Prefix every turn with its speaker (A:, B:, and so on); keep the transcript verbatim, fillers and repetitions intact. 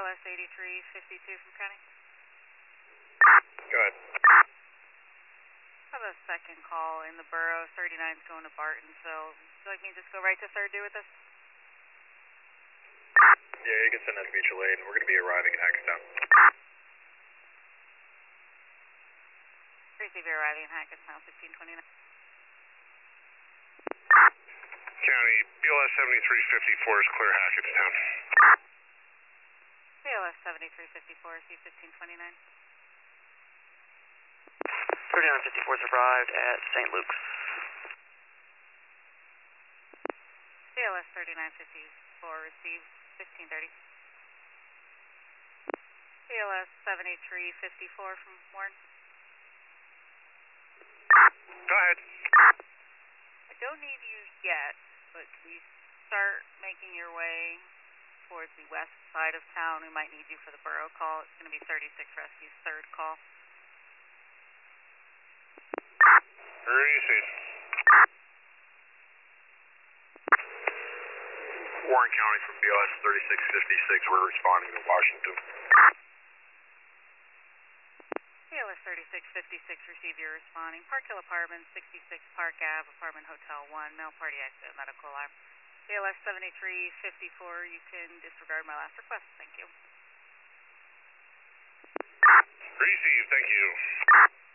A: L S eighty-three fifty-two from County.
B: Go ahead.
A: I have a second call in the borough. thirty-nine's going to Bartonsville. Would you like me to just go right to third due with this?
B: Yeah, you can send us mutual aid. We're going to be arriving in Hackettstown.
A: Receive your arriving in Hackettstown, fifteen twenty-nine.
B: County, B L S seventy-three fifty-four is clear Hackettstown.
A: B L S seventy-three fifty-four, C fifteen twenty-nine.
C: thirty-nine fifty-four's arrived at Saint Luke's.
A: B L S thirty-nine fifty-four received, fifteen thirty. B L S seventy-three fifty-four from Warren.
B: Go ahead.
A: I don't need you yet, but can you start making your way towards the west side of town? We might need you for the borough call. It's going to be thirty-six Rescue's third call.
B: Receive. Warren County from B L S thirty-six fifty-six. We're responding to Washington.
A: B L S thirty-six fifty-six, receive your responding. Park Hill Apartments, sixty-six Park Ave, Apartment Hotel one, male party exit, medical alarm. B L S seventy-three fifty-four, you can disregard my last request. Thank you.
B: Receive, thank you.